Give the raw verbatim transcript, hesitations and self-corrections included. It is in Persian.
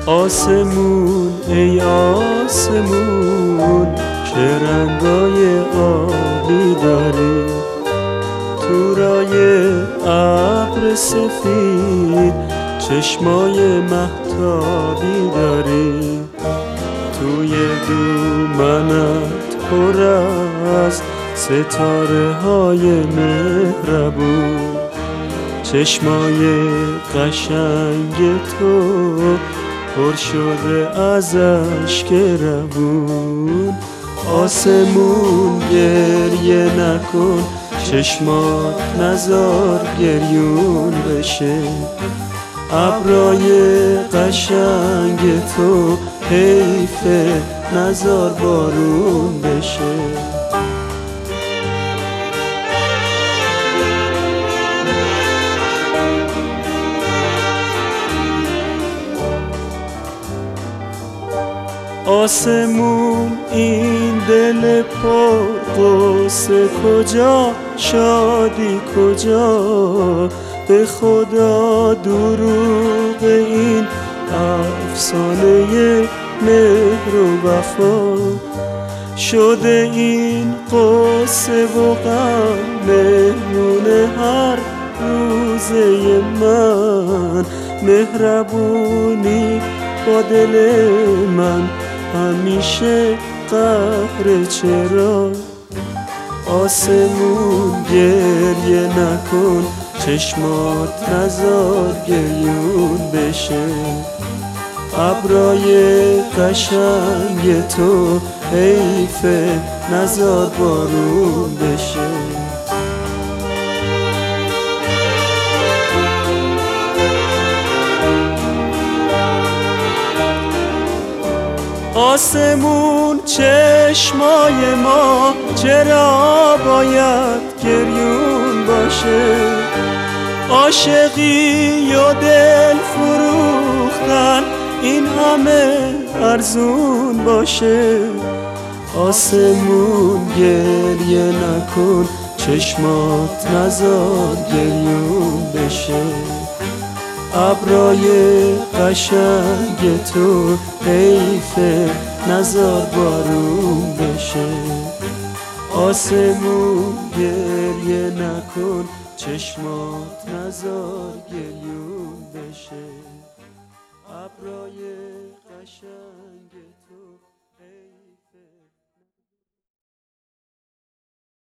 آسمون ای آسمون چه رنگای آبی داری، تورای ابر سفید چشمای مهتابی داری، توی دومنت پر از ستاره های مهربون، چشمای قشنگ تو پر شده از اشک روون. آسمون گریه نکن، چشمات نزار گریون بشه، ابرای قشنگ تو حیفه نزار بارون بشه. آسمون این دل پر غصه کجا، شادی کجا، به خدا دروغ این افسانه مهر و وفا، شده این قصه و غم مهمون هر روزه من، مهربونی با دل من همیشه قهر چرا. آسمون گریه نکن، چشمات نزار گریون بشه، ابرای قشنگ تو حیفه نزار بارون بشه. آسمون چشمای ما چرا باید گریون باشه، عاشقی و دل فروختن این همه ارزون باشه. آسمون گریه نکن، چشمات نزار گریون بشه، ابرای قشنگ تو حیفه نزار بارون بشه. آسمون گریه نکن، چشمات نزار گریون بشه، ابرای قشنگ